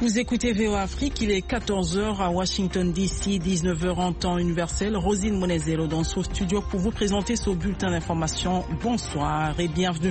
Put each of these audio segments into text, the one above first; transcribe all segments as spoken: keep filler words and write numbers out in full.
Vous écoutez V O A Afrique, il est quatorze heures à Washington D C, dix-neuf heures en temps universel. Rosine Monezero dans ce studio pour vous présenter ce bulletin d'information. Bonsoir et bienvenue.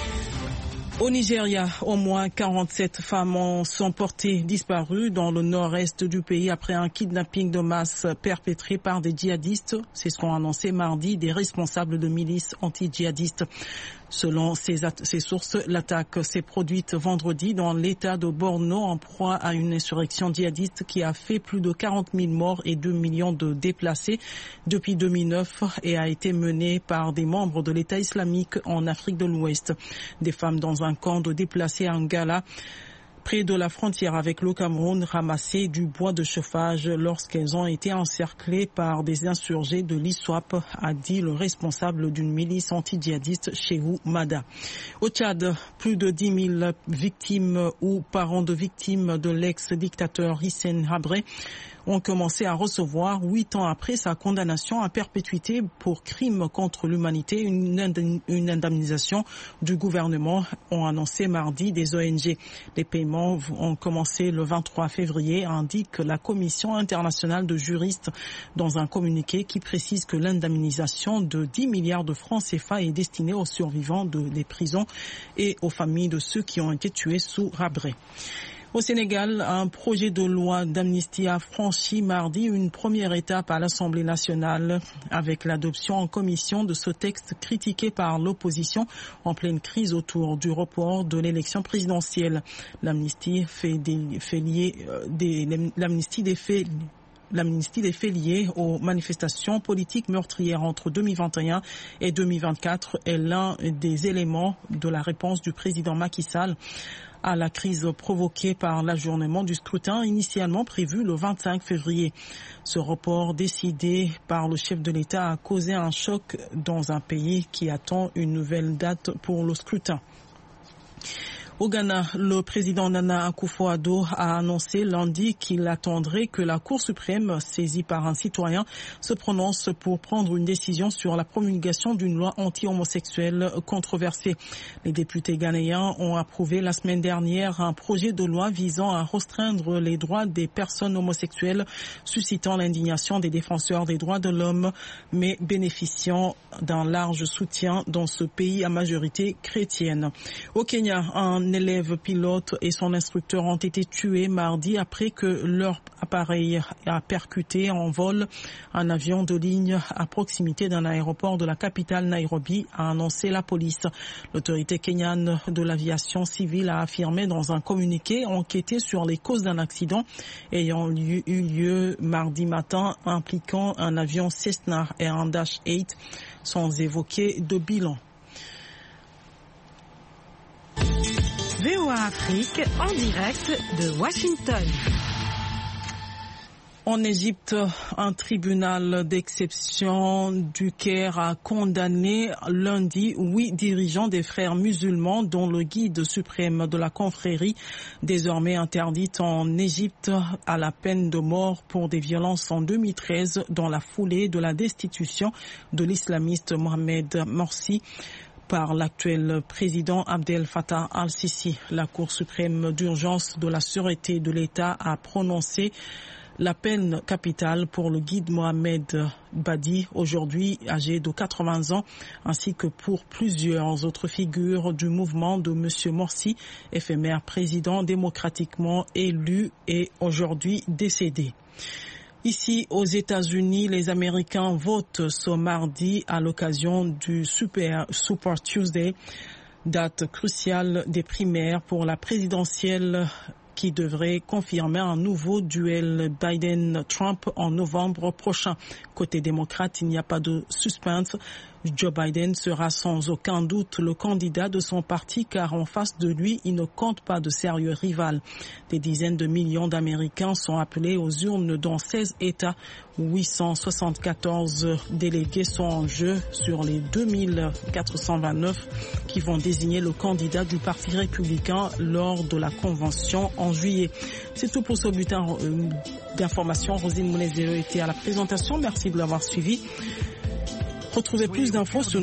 Au Nigeria, au moins quarante-sept femmes sont portées disparues dans le nord-est du pays après un kidnapping de masse perpétré par des djihadistes. C'est ce qu'ont annoncé mardi des responsables de milices anti-djihadistes. Selon ces, ces sources, l'attaque s'est produite vendredi dans l'état de Borno en proie à une insurrection djihadiste qui a fait plus de quarante mille morts et deux millions de déplacés depuis deux mille neuf et a été menée par des membres de l'État islamique en Afrique de l'Ouest. Des femmes dans un camp de déplacés à Ngala, près de la frontière avec le Cameroun, ramassaient du bois de chauffage lorsqu'elles ont été encerclées par des insurgés de l'I S W A P, a dit le responsable d'une milice anti-djihadiste, Cheikhou Mada. Au Tchad, plus de dix mille victimes ou parents de victimes de l'ex-dictateur Hissène Habré ont commencé à recevoir, huit ans après sa condamnation à perpétuité pour crime contre l'humanité, une, une indemnisation du gouvernement, ont annoncé mardi des O N G. Les paiements ont commencé le vingt-trois février, indique la Commission internationale de juristes dans un communiqué qui précise que l'indemnisation de dix milliards de francs C F A est destinée aux survivants de, des prisons et aux familles de ceux qui ont été tués sous Habré. Au Sénégal, un projet de loi d'amnistie a franchi mardi une première étape à l'Assemblée nationale avec l'adoption en commission de ce texte critiqué par l'opposition en pleine crise autour du report de l'élection présidentielle. L'amnistie fait des, fait lier, des, l'amnistie des faits L'amnistie des faits liés aux manifestations politiques meurtrières entre deux mille vingt et un et deux mille vingt-quatre est l'un des éléments de la réponse du président Macky Sall à la crise provoquée par l'ajournement du scrutin initialement prévu le vingt-cinq février. Ce report décidé par le chef de l'État a causé un choc dans un pays qui attend une nouvelle date pour le scrutin. Au Ghana, le président Nana Akufo-Addo a annoncé lundi qu'il attendrait que la Cour suprême, saisie par un citoyen, se prononce pour prendre une décision sur la promulgation d'une loi anti-homosexuelle controversée. Les députés ghanéens ont approuvé la semaine dernière un projet de loi visant à restreindre les droits des personnes homosexuelles, suscitant l'indignation des défenseurs des droits de l'homme, mais bénéficiant d'un large soutien dans ce pays à majorité chrétienne. Au Kenya, un Un élève pilote et son instructeur ont été tués mardi après que leur appareil a percuté en vol un avion de ligne à proximité d'un aéroport de la capitale Nairobi, a annoncé la police. L'autorité kenyane de l'aviation civile a affirmé dans un communiqué enquêter sur les causes d'un accident ayant eu lieu mardi matin impliquant un avion Cessna et un Dash huit sans évoquer de bilan. V O A Afrique en direct de Washington. En Égypte, un tribunal d'exception du Caire a condamné lundi huit dirigeants des frères musulmans, dont le guide suprême de la confrérie, désormais interdite en Égypte, à la peine de mort pour des violences en deux mille treize dans la foulée de la destitution de l'islamiste Mohamed Morsi par l'actuel président Abdel Fattah al-Sisi. La Cour suprême d'urgence de la sûreté de l'État a prononcé la peine capitale pour le guide Mohamed Badi, aujourd'hui âgé de quatre-vingts ans, ainsi que pour plusieurs autres figures du mouvement de M. Morsi, éphémère président démocratiquement élu et aujourd'hui décédé. Ici, aux États-Unis, les Américains votent ce mardi à l'occasion du Super, Super Tuesday, date cruciale des primaires pour la présidentielle qui devrait confirmer un nouveau duel Biden-Trump en novembre prochain. Côté démocrate, il n'y a pas de suspense. Joe Biden sera sans aucun doute le candidat de son parti car en face de lui, il ne compte pas de sérieux rival. Des dizaines de millions d'Américains sont appelés aux urnes dans seize États. huit cent soixante-quatorze délégués sont en jeu sur les deux mille quatre cent vingt-neuf qui vont désigner le candidat du Parti républicain lors de la convention en juillet. C'est tout pour ce bulletin d'information. Rosine Monezero était à la présentation. Merci de l'avoir suivi. Retrouvez plus d'infos sur